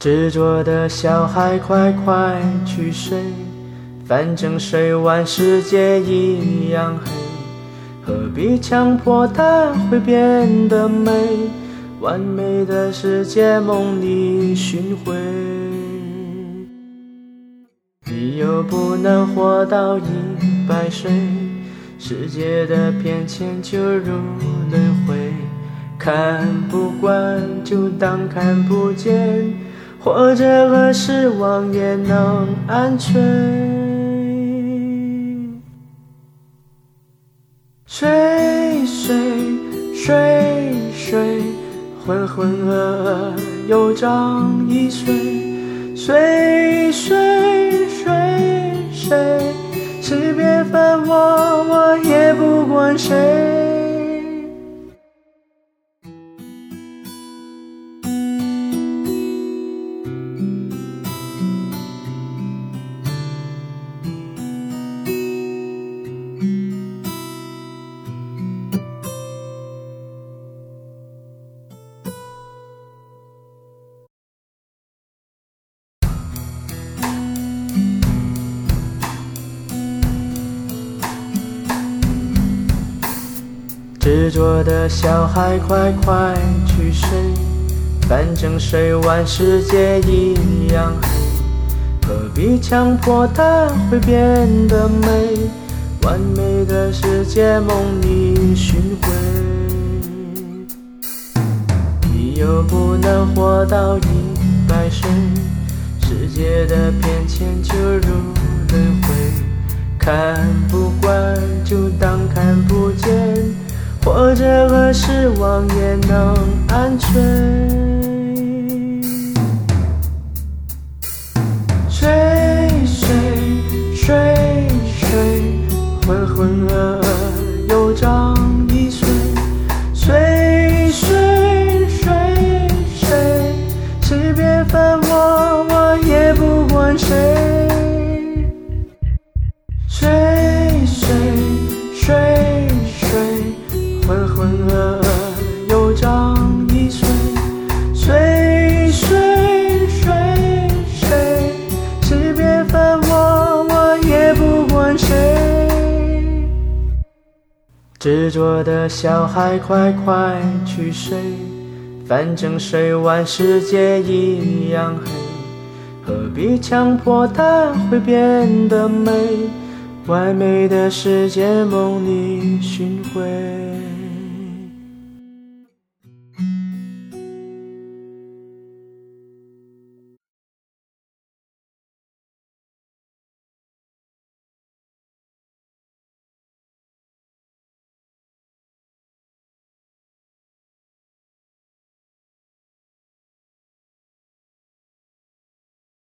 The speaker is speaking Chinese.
执着的小孩，快快去睡，反正睡完世界一样黑，何必强迫它会变得美？完美的世界梦里寻回，你又不能活到100岁，世界的变迁就如轮回，看不惯就当看不见，活着和失望也能安睡。睡睡睡睡，浑浑噩噩又长1岁。睡睡睡睡，是别烦我，我也不管谁。执着的小孩，快快去睡，反正睡完世界一样黑，何必强迫它会变得美？完美的世界梦里寻回，你又不能活到100岁，世界的变迁就如轮回，看不惯就当看不见，活着和失望也能安睡。睡睡睡睡，浑浑噩噩又长1岁。睡睡睡睡，是别烦我，我也不管谁。睡睡睡睡，浑浑噩噩又长1岁。睡睡睡睡，是别烦我，我也不管谁。执着的小孩，快快去睡，反正睡完世界一样黑，何必强迫它会变得美？完美的世界梦里寻回。